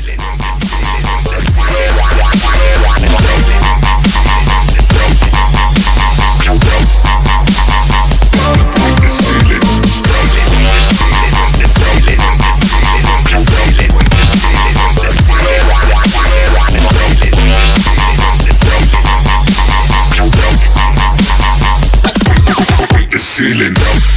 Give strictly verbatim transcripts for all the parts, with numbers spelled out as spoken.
Ceiling.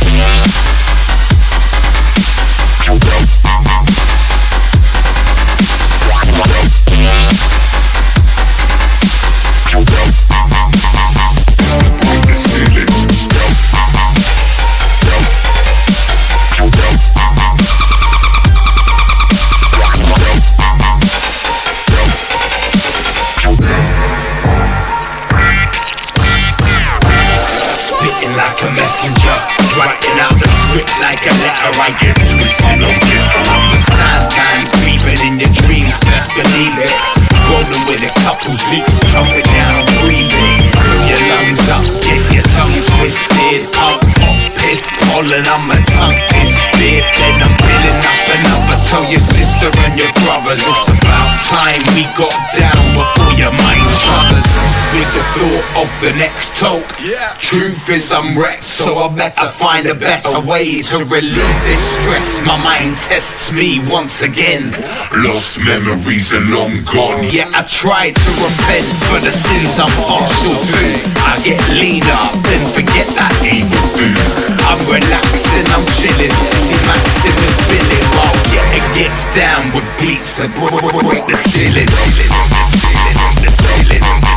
Like a messenger, writing out the script like a letter. I get twisted on get around the time creeping in your dreams, best believe it. Rolling with a couple zoots, trumpet down, breathing. Fill your lungs up, get your tongue twisted. Up, pop, piff, pollen on my tongue is biff. Then I'm building up another. Tell your sister and your brothers it's about time we got down before your mind shudders. With the thought of the next talk, yeah. Truth is I'm wrecked, so I better find a better way to relieve this stress. My mind tests me once again. Lost memories are long gone. Yeah, I try to repent for the sins I'm partial to. I get leaner, then forget that evil do. I'm relaxed and I'm chilling. See Maximus billing while yeah, it gets down with beats that break the ceiling. The ceiling, the ceiling, the ceiling.